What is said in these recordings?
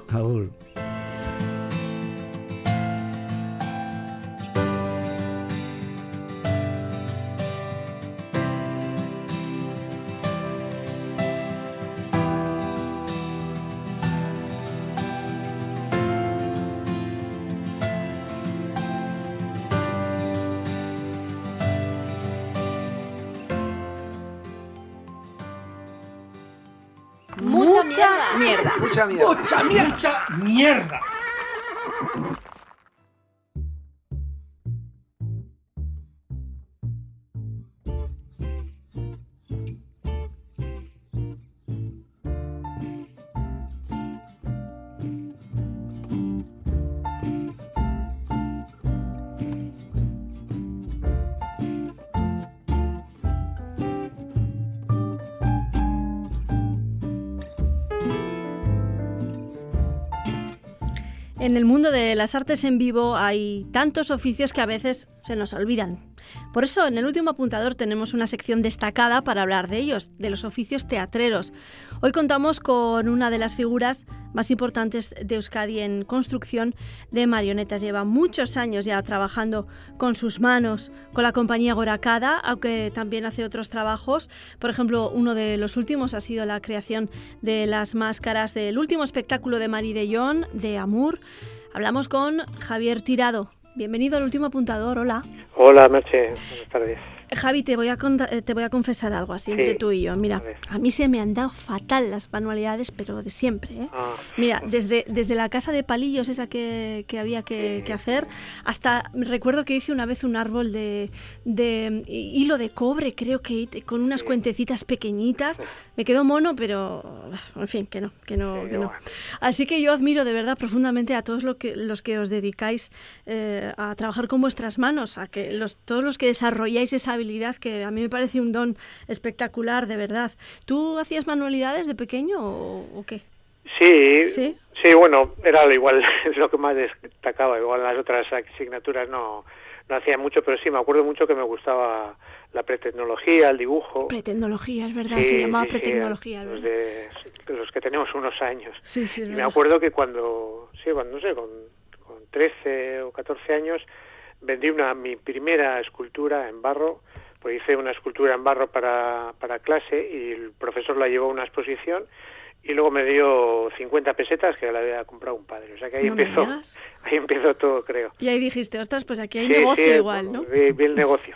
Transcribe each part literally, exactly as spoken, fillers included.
Agur. Mucha mierda. Mucha mierda. Mucha mierda. Mucha mierda. En el mundo de las artes en vivo hay tantos oficios que a veces se nos olvidan. Por eso, en el último apuntador tenemos una sección destacada para hablar de ellos, de los oficios teatreros. Hoy contamos con una de las figuras más importantes de Euskadi en construcción de marionetas. Lleva muchos años ya trabajando con sus manos, con la compañía Gorakada, aunque también hace otros trabajos. Por ejemplo, uno de los últimos ha sido la creación de las máscaras del último espectáculo de Mari de Jon, de Amur. Hablamos con Javier Tirado. Bienvenido al último apuntador, hola. Hola, Merche, buenas tardes. Javi, te voy a conta- te voy a confesar algo así, sí, entre tú y yo. Mira, a, a mí se me han dado fatal las manualidades, pero de siempre, ¿eh? Ah, Mira, pues... desde, desde la casa de palillos esa que, que había que, sí. que hacer, hasta recuerdo que hice una vez un árbol de, de hilo de cobre, creo que con unas sí. cuentecitas pequeñitas. Me quedó mono, pero en fin, que no, que no, sí, que no. Bueno. Así que yo admiro de verdad profundamente a todos lo que, los que os dedicáis eh, a trabajar con vuestras manos, a que los, todos los que desarrolláis esa habilidad que a mí me parece un don espectacular, de verdad. ¿Tú hacías manualidades de pequeño o, o qué? Sí, sí, sí, bueno, era lo igual, es lo que más destacaba. Igual en las otras asignaturas no, no hacía mucho, pero sí, me acuerdo mucho que me gustaba la pretecnología, el dibujo. Pretecnología, es verdad, sí, se llamaba sí, pretecnología. Sí, los, de, los que tenemos unos años. Sí, sí, y me acuerdo que cuando, sí, cuando, no sé, con, con trece o catorce años, vendí una mi primera escultura en barro, pues hice una escultura en barro para, para clase y el profesor la llevó a una exposición y luego me dio cincuenta pesetas que la había comprado un padre. O sea que ahí ¿No empezó ahí empezó todo, creo. Y ahí dijiste, ostras, pues aquí hay sí, negocio sí, igual, ¿no? Vi, vi el negocio.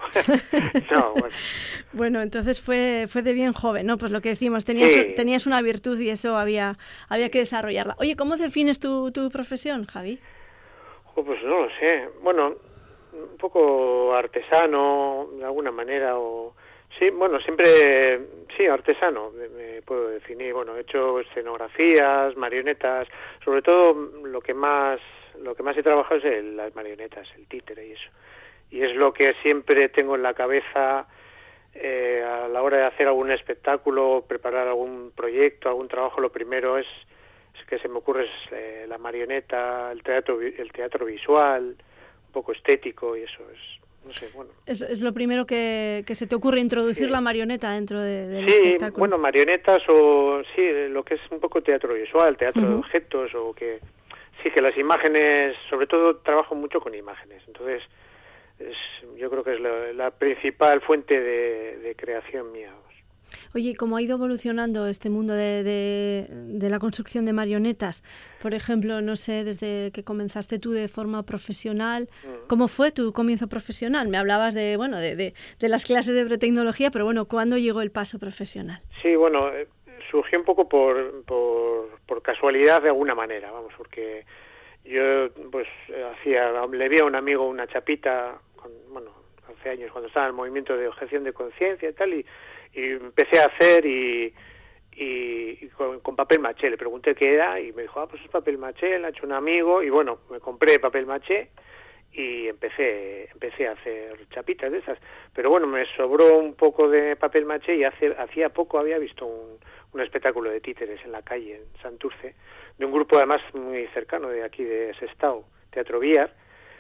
no, bueno. Bueno, entonces fue fue de bien joven, ¿no? Pues lo que decimos, tenías, sí. tenías una virtud y eso había había que desarrollarla. Oye, ¿cómo defines tu, tu profesión, Javi? Oh, pues no lo sé. Bueno, un poco artesano, de alguna manera, o... Sí, bueno, siempre, sí, artesano, me puedo definir. Bueno, he hecho escenografías, marionetas, sobre todo lo que más lo que más he trabajado es el, las marionetas, el títere y eso. Y es lo que siempre tengo en la cabeza eh, a la hora de hacer algún espectáculo, preparar algún proyecto, algún trabajo. Lo primero es, es que se me ocurre es, eh, la marioneta, el teatro, el teatro visual, un poco estético y eso es. No sé, bueno. Es, es lo primero que, que se te ocurre, introducir sí. la marioneta dentro de, del sí, espectáculo. Sí, bueno, marionetas o sí, lo que es un poco teatro visual, teatro uh-huh. de objetos o que sí que las imágenes, sobre todo trabajo mucho con imágenes, entonces es, yo creo que es la, la principal fuente de, de creación mía. Oye, ¿cómo ha ido evolucionando este mundo de, de, de la construcción de marionetas? Por ejemplo, no sé, desde que comenzaste tú de forma profesional, ¿cómo fue tu comienzo profesional? Me hablabas de, bueno, de, de, de las clases de pretecnología, pero bueno, ¿cuándo llegó el paso profesional? Sí, bueno, eh, surgió un poco por, por, por casualidad de alguna manera, vamos, porque yo pues hacía, le vi a un amigo una chapita, con, bueno, hace años cuando estaba en el movimiento de objeción de conciencia y tal, y y empecé a hacer y, y, y con, con papel maché, le pregunté qué era y me dijo, ah, pues es papel maché, lo ha hecho un amigo y bueno, me compré papel maché y empecé empecé a hacer chapitas de esas, pero bueno, me sobró un poco de papel maché y hace, hacía poco había visto un, un espectáculo de títeres en la calle, en Santurce, de un grupo además muy cercano de aquí de Sestao, Teatro Villar,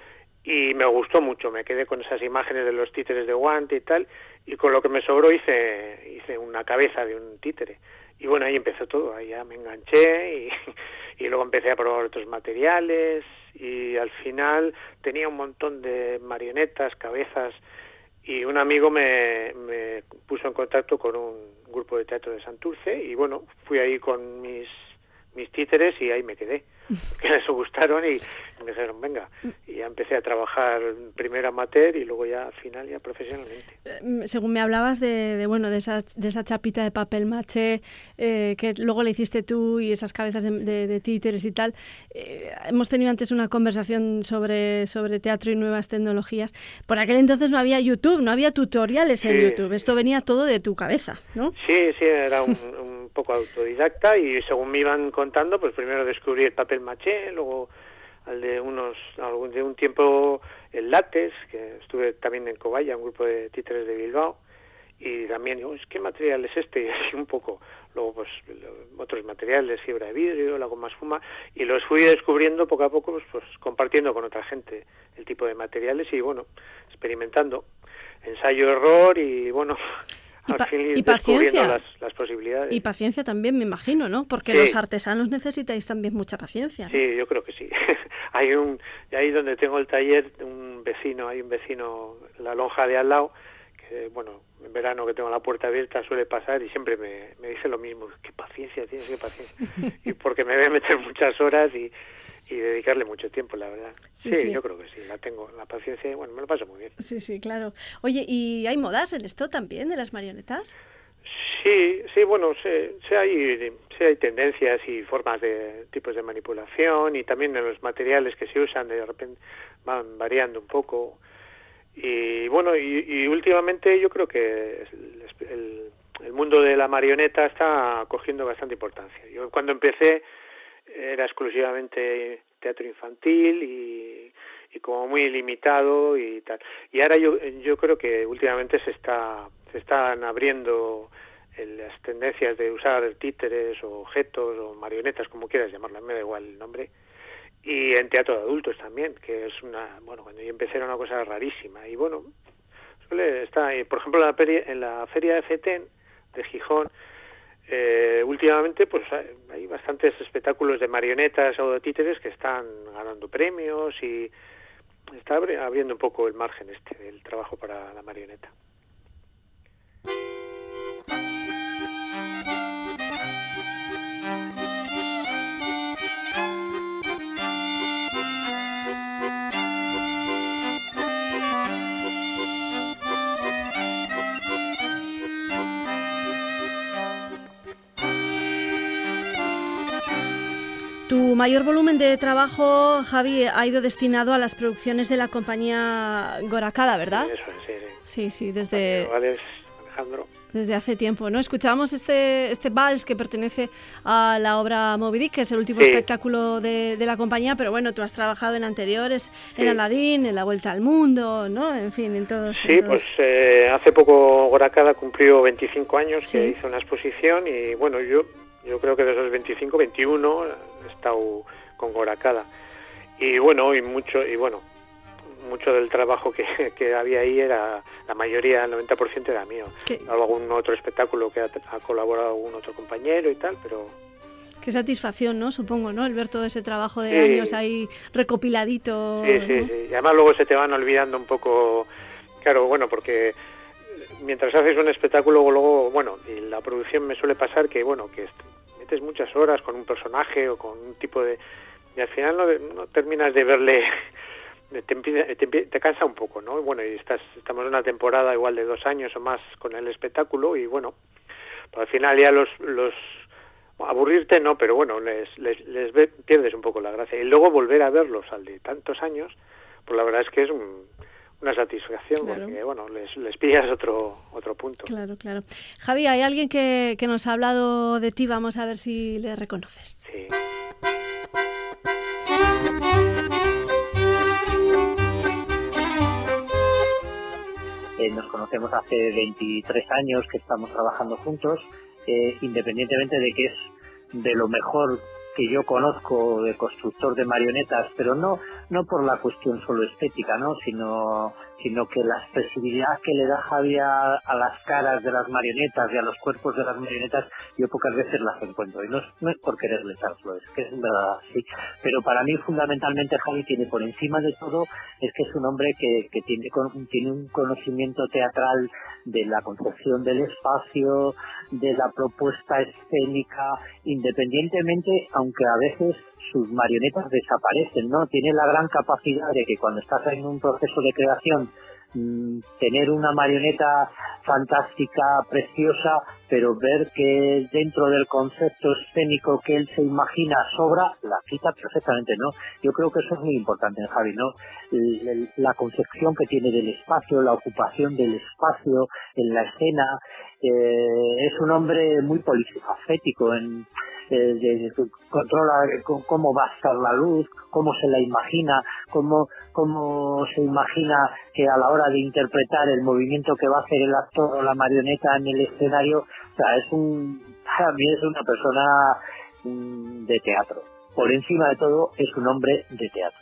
y me gustó mucho, me quedé con esas imágenes de los títeres de guante y tal, y con lo que me sobró hice hice una cabeza de un títere. y bueno, ahí empezó todo, ahí ya me enganché y, y luego empecé a probar otros materiales y al final tenía un montón de marionetas, cabezas, y un amigo me, me puso en contacto con un grupo de teatro de Santurce y bueno, fui ahí con mis mis títeres y ahí me quedé, que les gustaron y me dijeron, venga, y ya empecé a trabajar primero amateur y luego ya al final ya profesionalmente. Según me hablabas de, de bueno de esa de esa chapita de papel maché eh, que luego le hiciste tú y esas cabezas de, de, de títeres y tal, eh, hemos tenido antes una conversación sobre sobre teatro y nuevas tecnologías. Por aquel entonces no había YouTube, no había tutoriales en sí. YouTube, esto venía todo de tu cabeza, ¿no? Sí, sí, era un, un poco autodidacta y según me iban contando, pues primero descubrí el papel maché, luego al de unos algún de un tiempo el látex, que estuve también en Cobaya, un grupo de títeres de Bilbao, y también digo, ¿qué material es este? Y así un poco, luego pues otros materiales, fibra de vidrio, la goma espuma, y los fui descubriendo poco a poco, pues, pues compartiendo con otra gente el tipo de materiales y bueno, experimentando, ensayo-error y bueno... Y, pa- y paciencia. Las, las posibilidades. Y paciencia también, me imagino, ¿no? Porque sí. los artesanos necesitáis también mucha paciencia, ¿no? Sí, yo creo que sí. Hay un, ahí donde tengo el taller, un vecino, hay un vecino, la lonja de al lado, que bueno, en verano que tengo la puerta abierta suele pasar y siempre me, me dice lo mismo, qué paciencia tienes, qué paciencia. Y porque me voy a meter muchas horas y... y dedicarle mucho tiempo, la verdad. Sí, sí, sí, yo creo que sí, la tengo, la paciencia, bueno, me lo paso muy bien. Sí, sí, claro. Oye, ¿y hay modas en esto también, de las marionetas? Sí, sí, bueno, sí, sí, hay, sí hay tendencias y formas de tipos de manipulación y también en los materiales que se usan, de repente van variando un poco. Y bueno, y, y últimamente yo creo que el, el, el mundo de la marioneta está cogiendo bastante importancia. Yo cuando empecé era exclusivamente teatro infantil y, y como muy limitado y tal. Y ahora yo yo creo que últimamente se está se están abriendo el, las tendencias de usar títeres o objetos o marionetas, como quieras llamarlo, me da igual el nombre. Y en teatro de adultos también, que es una, bueno, cuando yo empecé era una cosa rarísima. Y bueno, suele estar, por ejemplo, en la feria, en la feria de FETEN de Gijón, Eh, últimamente pues hay bastantes espectáculos de marionetas o de títeres que están ganando premios y está abriendo un poco el margen este del trabajo para la marioneta. Tu mayor volumen de trabajo, Javi, ha ido destinado a las producciones de la compañía Gorakada, ¿verdad? Sí, eso es, sí, sí. Sí, sí, desde... Vales, Alejandro. Desde hace tiempo, ¿no? Escuchábamos este este vals que pertenece a la obra Moby Dick, que es el último sí. espectáculo de, de la compañía, pero bueno, tú has trabajado en anteriores, sí. en Aladín, en La Vuelta al Mundo, ¿no? En fin, en todos. Sí, en todos. pues eh, hace poco Gorakada cumplió veinticinco años sí. que hizo una exposición y bueno, yo yo creo que de esos veinticinco, veintiuno he estado con Gorakada. Y bueno, y mucho y bueno, mucho del trabajo que, que había ahí era, la mayoría, el noventa por ciento era mío. ¿Qué? Algún otro espectáculo que ha, ha colaborado algún otro compañero y tal, pero... Qué satisfacción, ¿no? Supongo, ¿no? El ver todo ese trabajo de sí. años ahí recopiladito. Sí, sí, ¿no? sí. Y además luego se te van olvidando un poco, claro, bueno, porque mientras haces un espectáculo, luego, bueno, y la producción me suele pasar que, bueno, que metes muchas horas con un personaje o con un tipo de... y al final no, no terminas de verle... Te, te, te cansa un poco, ¿no? Bueno, y estás, estamos en una temporada igual de dos años o más con el espectáculo y bueno, pues al final ya los, los aburrirte no, pero bueno, les, les, les ve, pierdes un poco la gracia y luego volver a verlos al de tantos años, pues la verdad es que es un, una satisfacción, claro. Porque bueno, les, les pillas otro otro punto. Claro, claro. Javi, hay alguien que, que nos ha hablado de ti, vamos a ver si le reconoces. Sí. Eh, nos conocemos hace veintitrés años que estamos trabajando juntos, eh, independientemente de que es de lo mejor que yo conozco de constructor de marionetas, pero no no por la cuestión solo estética, ¿no? sino sino que la expresividad que le da Javi a, a las caras de las marionetas y a los cuerpos de las marionetas, yo pocas veces las encuentro, y no es, no es por quererle echar flores, que es verdad así, pero para mí fundamentalmente Javi tiene por encima de todo, es que es un hombre que, que tiene, tiene un conocimiento teatral de la concepción del espacio, de la propuesta escénica, independientemente, aunque a veces sus marionetas desaparecen, ¿no? Tiene la gran capacidad de que cuando estás en un proceso de creación, mmm, tener una marioneta fantástica, preciosa, pero ver que dentro del concepto escénico que él se imagina sobra, la quita perfectamente, ¿no? Yo creo que eso es muy importante en Javi, ¿no? El, el, la concepción que tiene del espacio, la ocupación del espacio en la escena, eh, es un hombre muy polifacético en Eh, de, de, controla cómo va a estar la luz, cómo se la imagina, cómo, cómo se imagina que a la hora de interpretar el movimiento que va a hacer el actor o la marioneta en el escenario. O sea, es un, para mí es una persona mm, de teatro. Por encima de todo, es un hombre de teatro.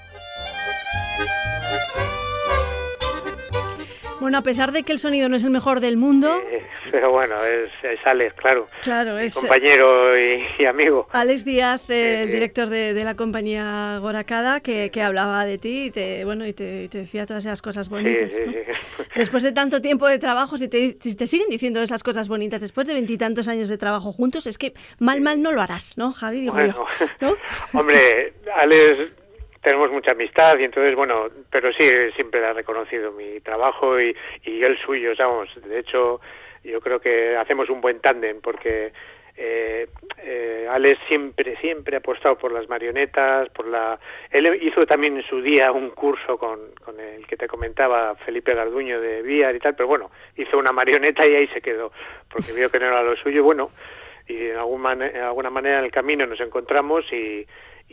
Bueno, a pesar de que el sonido no es el mejor del mundo... Eh, pero bueno, es, es Alex, claro. Claro, es... compañero y, y amigo. Alex Díaz, eh, el sí. director de, de la compañía Gorakada, que, que hablaba de ti y te, bueno, y te, te decía todas esas cosas bonitas, sí, sí, ¿no? sí. Después de tanto tiempo de trabajo, si te, si te siguen diciendo esas cosas bonitas, después de veintitantos años de trabajo juntos, es que mal, mal no lo harás, ¿no, Javi? Digo bueno, yo, ¿no? Hombre, Alex... tenemos mucha amistad y entonces, bueno, pero sí, siempre ha reconocido mi trabajo y, y yo el suyo, vamos. De hecho, yo creo que hacemos un buen tándem porque eh, eh, Alex siempre, siempre ha apostado por las marionetas, por la... Él hizo también en su día un curso con, con el que te comentaba, Felipe Garduño de Víar y tal, pero bueno, hizo una marioneta y ahí se quedó, porque vio que no era lo suyo, bueno, y de algún man- alguna manera en el camino nos encontramos y...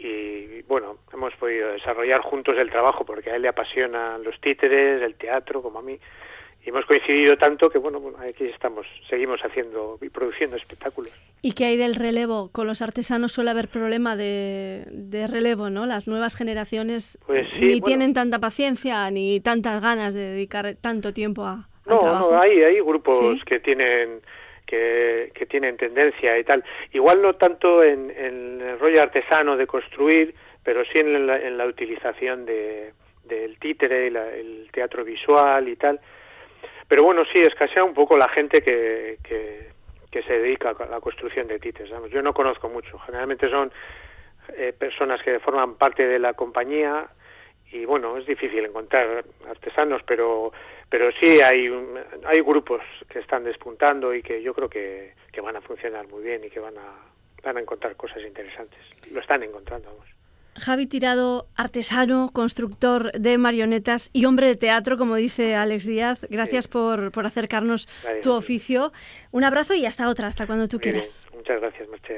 y bueno, hemos podido desarrollar juntos el trabajo porque a él le apasionan los títeres, el teatro, como a mí, y hemos coincidido tanto que bueno, aquí estamos, seguimos haciendo y produciendo espectáculos. ¿Y qué hay del relevo? Con los artesanos suele haber problema de, de relevo, ¿no? Las nuevas generaciones pues sí, ni bueno, tienen tanta paciencia ni tantas ganas de dedicar tanto tiempo a, al no, trabajo. No, hay, hay grupos ¿Sí? que tienen... Que, que tienen tendencia y tal, igual no tanto en, en el rollo artesano de construir, pero sí en la, en la utilización de, del títere, la, el teatro visual y tal, pero bueno, sí, escasea un poco la gente que, que, que se dedica a la construcción de títeres, ¿sabes? Yo no conozco mucho, generalmente son eh, personas que forman parte de la compañía y bueno, es difícil encontrar artesanos, pero pero sí hay hay grupos que están despuntando y que yo creo que, que van a funcionar muy bien y que van a van a encontrar cosas interesantes. Lo están encontrando, vamos. Javi Tirado, artesano, constructor de marionetas y hombre de teatro, como dice Alex Díaz. Gracias sí. por, por acercarnos gracias. Tu oficio. Un abrazo y hasta otra, hasta cuando tú muy quieras. Bien. Muchas gracias, Merche.